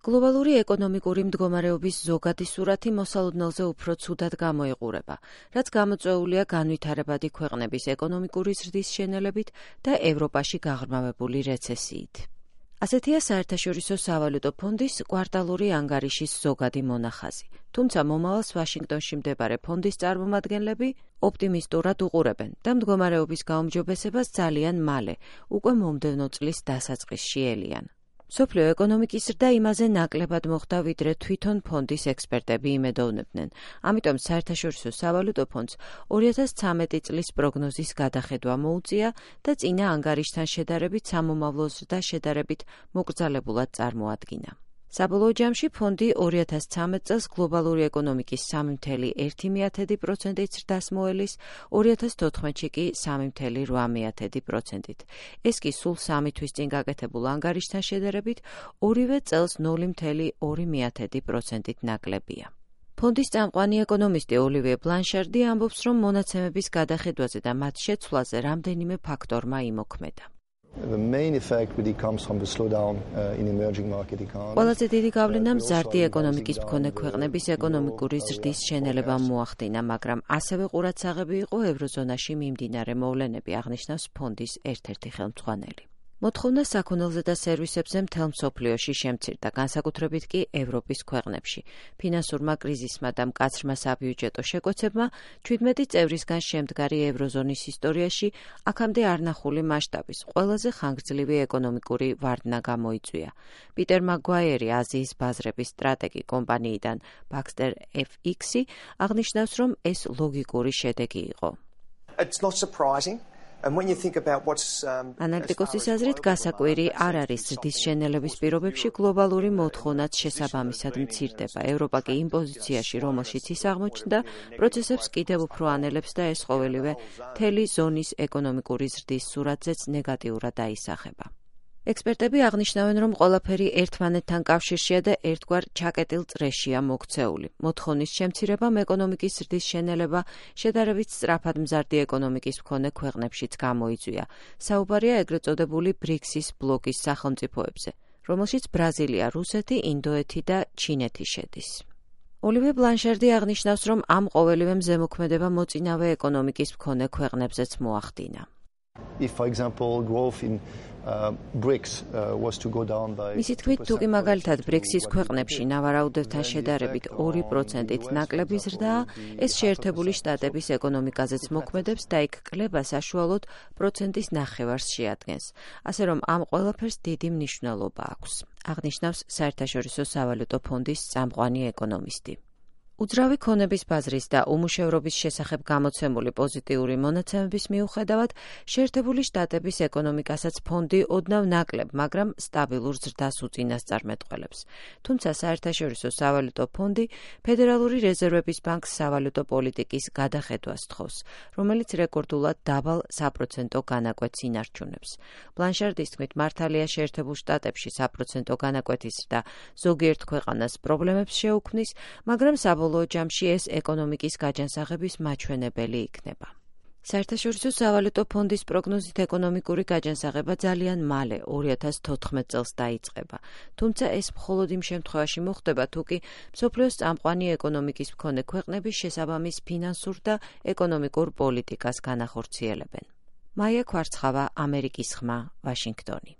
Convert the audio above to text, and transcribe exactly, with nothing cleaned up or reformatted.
Globალური ეკონომიკური მდგომარეობის ზოგადი სურათი მოსალოდნელზე უფრო ცუდად გამოიყურება, რაც გამოწვეულია განვითარებადი ქვეყნების ეკონომიკური ზრდის შენელებით და ევროპაში გაღრმავებული რეცესიით. ასეთია საერთაშორისო სავალუტო ფონდის კვარტალური ანგარიშის ზოგადი მონახაზი. თუმცა მომავალს ვაშინგტონში მდებარე ფონდის წარმომადგენლები ოპტიმისტურად უყურებენ და მდგომარეობის გაუმჯობესებას ძალიან მალე, უკვე მომდევნო წლის დასაწყისში ელიან. მსოფლიო ეკონომიკის ზრდა იმაზე ნაკლებად მოხდა, ვიდრე თვითონ ფონდის ექსპერტები იმედოვნებდნენ. ამიტომ საერთაშორისო სავალუტო ფონდს ორი ათას ცხრამეტი წლის პროგნოზის გადახედვა მოუწია და წინა ანგარიშთან შედარებით სამომავლო ზრდა შედარებით მოკრძალებულად წარმოადგინა. საბოლოო ჯამში ფონდი ორი ათას ცხრამეტ წელს გლობალური ეკონომიკის სამი ფاصლე ერთი პროცენტით ზრდას მოელის, ორი ათას თოთხმეტში კი სამი ფاصლე რვა პროცენტით. ეს კი სულ სამი თვის წინ გაკეთებულ ანგარიშთან შედარებით ორივე წელს ნული ფاصლე ორი პროცენტით ნაკლებია. ფონდის წამყვანი ეკონომისტი ოლივიე ბლანშარდი ამბობს, რომ მონაცემების გადახედვაზე და მათ შეცვლაზე რამდენიმე ფაქტორმა იმოქმედა. ყველაზე დიდი გავლენა მზარდი ეკონომიკის მქონე ქვეყნების ეკონომიკური ზრდის შენელებამ მოახდინა, მაგრამ ასევე ყურადსაღები იყო ევროზონაში მიმდინარე მოვლენები, აღნიშნავს ფონდის ერთ-ერთი ხელმძღვანელი. მოთხოვნა საქონელზე და სერვისებზე მთელ მსოფლიოში შემცირდა, განსაკუთრებით კი ევროპის ქვეყნებში. ფინანსურმა კრიზისმა და მკაცრმა საბიუჯეტო შეკვეცებმა ჩვიდმეტი წევრისგან შემდგარი ევროზონის ისტორიაში აქამდე არნახული მასშტაბის ყველაზე ხანგრძლივი ეკონომიკური ვარდნა გამოიწვია. პიტერ მაგვაიერი, აზიის ბაზრების სტრატეგი კომპანიიდან Baxter ეფ იქსი აღნიშნავს, რომ ეს ლოგიკური შედეგი იყო. ანალიტიკოსის აზრით, გასაკვირი არ არის ზრდის შენელების პირობებში გლობალური მოთხოვნაც შესაბამისად მცირდება. ევროპა კი იმ პოზიციაში, რომელშიც ის აღმოჩნდა, პროცესებს კიდევ უფრო ანელებს და ეს ყოველივე მთელი ზონის ეკონომიკური ზრდის სურათზეც ნეგატიურად აისახება. ექსპერტები აღნიშნავენ, რომ ყველაფერი ერთმანეთთან კავშირშია და ერთგვარ ჩაკეტილ წრეშია მოქცეული. მოთხოვნის შემცირებამ ეკონომიკის ზრდის შენელება შედარებით სწრაფად მზარდი ეკონომიკის მქონე ქვეყნებშიც გამოიწვია. საუბარია ეგრეთ წოდებული ბრიქსის ბლოკის სახელმწიფოებზე, რომელშიც ბრაზილია, რუსეთი, ინდოეთი და ჩინეთი შედის. ოლივიე ბლანშარდი აღნიშნავს, რომ ამ ყოველივემ ზემოქმედება მოწინავე ეკონომიკის მქონე ქვეყნებზეც მოახდინა. მისი თქმით, თუკი მაგალითად ბრიქსის ქვეყნებში ნავარაუდევთან შედარებით ორი პროცენტით ნაკლები ზრდაა, ეს შეერთებული შტატების ეკონომიკაზეც მოქმედებს და იქ კლება საშუალოდ პროცენტის ნახევარს შეადგენს. ასე რომ ამ ყველაფერს დიდი მნიშვნელობა აქვს, აღნიშნავს საერთაშორისო სავალუტო ფონდის წამყვანი ეკონომისტი. უძრავი ქონების ბაზრის და უმუშევრობის შესახებ გამოცემული პოზიტიური მონაცემების მიუხედავად, შეერთებული შტატების ეკონომიკასაც ფონდი ოდნავ ნაკლებ, მაგრამ სტაბილურ ზრდას უწინასწარმეტყველებს. თუმცა საერთაშორისო სავალუტო ფონდი ფედერალური რეზერვების ბანკს სავალუტო პოლიტიკის გადახედვას თხოვს, რომელიც რეკორდულად დაბალ საპროცენტო განაკვეთს ინარჩუნებს. ბლანშარდის თქმით, მართალია შეერთებულ შტატებში საპროცენტო განაკვეთის ზრდა ზოგიერთ ქვეყანას პრობლემებს შეუქმნის, მაგრამ საბოლოო ჯამში ეს ეკონომიკის გაჯანსაღების მაჩვენებელი იქნება. საერთაშორისო სავალუტო ფონდის პროგნოზით ეკონომიკური გაჯანსაღება ძალიან მალე ორი ათას თოთხმეტ წელს დაიწყება. თუმცა ეს მხოლოდ იმ შემთხვევაში მოხდება, თუ კი მსოფლიოს წამყვანი ეკონომიკის მქონე ქვეყნები შესაბამის ფინანსურ და ეკონომიკურ პოლიტიკას განახორციელებენ. მაია ქვარცხავა, ამერიკის ხმა, ვაშინგტონი.